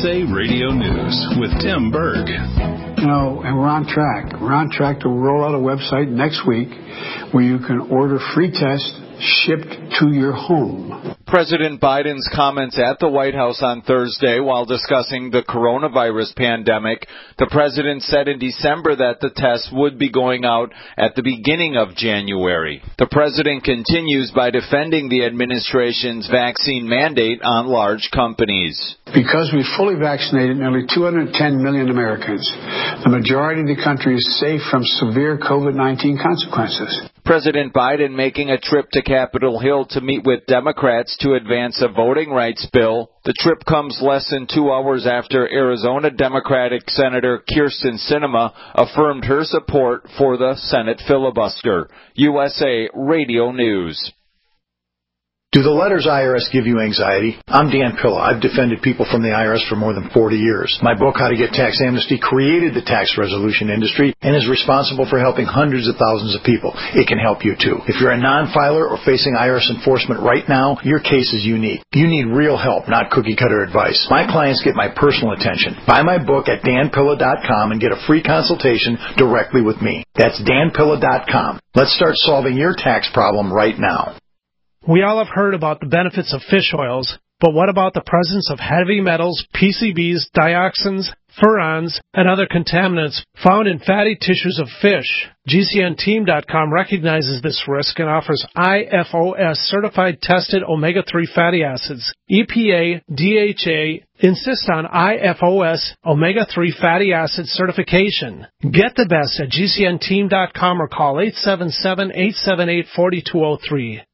USA Radio News with Tim Berg. And we're on track. We're on track to roll out a website next week where you can order free tests shipped to your home. President Biden's comments at the White House on Thursday while discussing the coronavirus pandemic. The president said in December that the tests would be going out at the beginning of January. The president continues by defending the administration's vaccine mandate on large companies. Because we fully vaccinated nearly 210 million Americans, the majority of the country is safe from severe COVID-19 consequences. President Biden making a trip to Capitol Hill to meet with Democrats to advance a voting rights bill. The trip comes less than 2 hours after Arizona Democratic Senator Kyrsten Sinema affirmed her support for the Senate filibuster. USA Radio News. Do the letters IRS give you anxiety? I'm Dan Pilla. I've defended people from the IRS for more than 40 years. My book, How to Get Tax Amnesty, created the tax resolution industry and is responsible for helping hundreds of thousands of people. It can help you, too. If you're a non-filer or facing IRS enforcement right now, your case is unique. You need real help, not cookie-cutter advice. My clients get my personal attention. Buy my book at danpilla.com and get a free consultation directly with me. That's danpilla.com. Let's start solving your tax problem right now. We all have heard about the benefits of fish oils, but what about the presence of heavy metals, PCBs, dioxins, furans, and other contaminants found in fatty tissues of fish? GCNteam.com recognizes this risk and offers IFOS certified tested omega-3 fatty acids. EPA, DHA insist on IFOS omega-3 fatty acid certification. Get the best at GCNteam.com or call 877-878-4203.